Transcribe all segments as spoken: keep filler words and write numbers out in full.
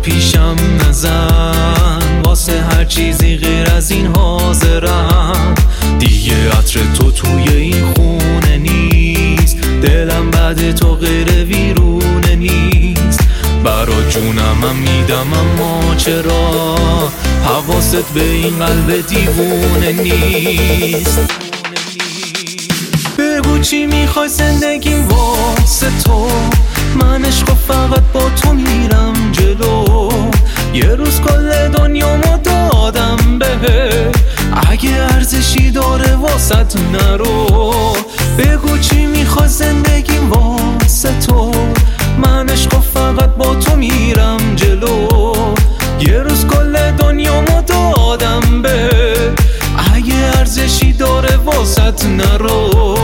پیشم نزن، واسه هر چیزی غیر از این حاضرم. دیگه عطر تو توی این خونه نیست، دلم بعد تو غیر ویرونه نیست. برا جونمم میدم اما چرا حواست به این قلب دیوونه نیست؟ بگو چی میخوای زندگیم واسه تو، من عشق فقط با تو میرم جلو. یه روز کل دنیامو دادم بهت، اگه ارزشی داره واسط نرو. بگو چی میخوای زندگیم واسه تو، من عشق فقط با تو میرم جلو. یه روز کل دنیامو دادم بهت، اگه ارزشی داره واسط نرو.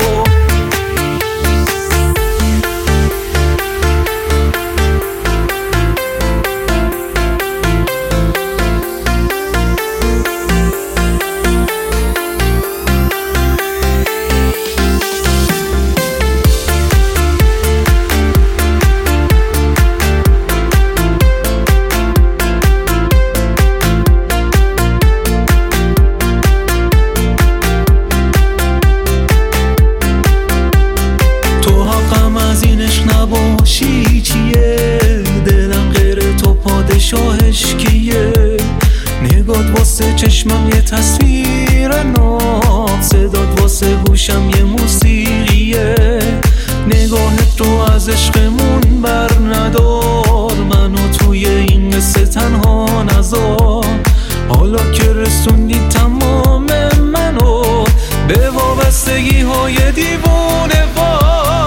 نباشی چیه؟ دلم غیر تو پادشاهش کیه؟ نگات واسه چشمم یه تصویر ناب، صدات واسه گوشم یه موسیقیه. نگاهت رو از عشقمون بر ندار، منو توی این قصه تنها نذار. حالا که رسوندی تمام منو به وابستگی های دیوونه وار.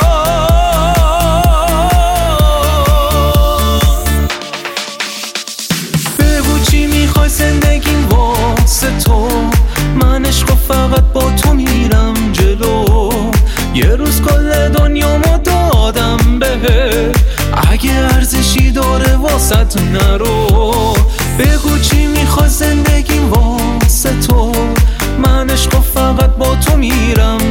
زندگیم واسه تو، من عشق فقط با تو میرم جلو. یه روز کل دنیامو دادم بهت، اگه ارزشی داره واسط نرو. بگو چی میخوای زندگیم واسه تو، من عشق فقط با تو میرم